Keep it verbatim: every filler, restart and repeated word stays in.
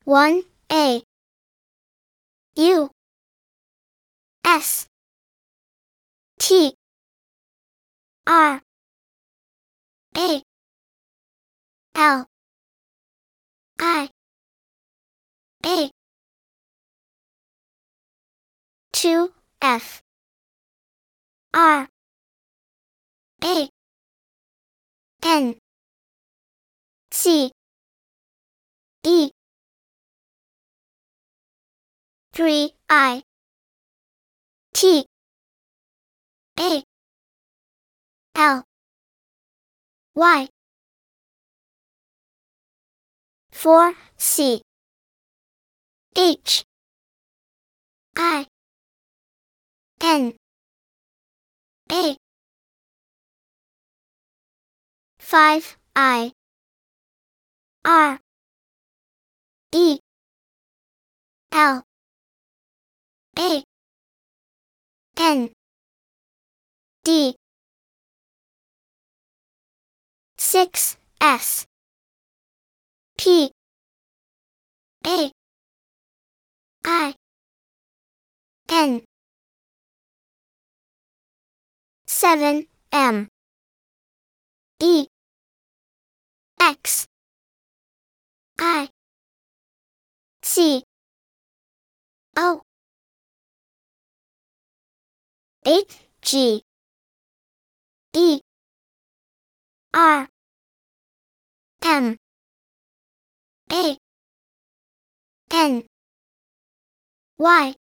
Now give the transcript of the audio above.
one A U S T R A L I A two F R A N C E three I T A L Y four C H I N A five I R E L A N D six S P A I N seven M E X I C O eight G E R M A N Y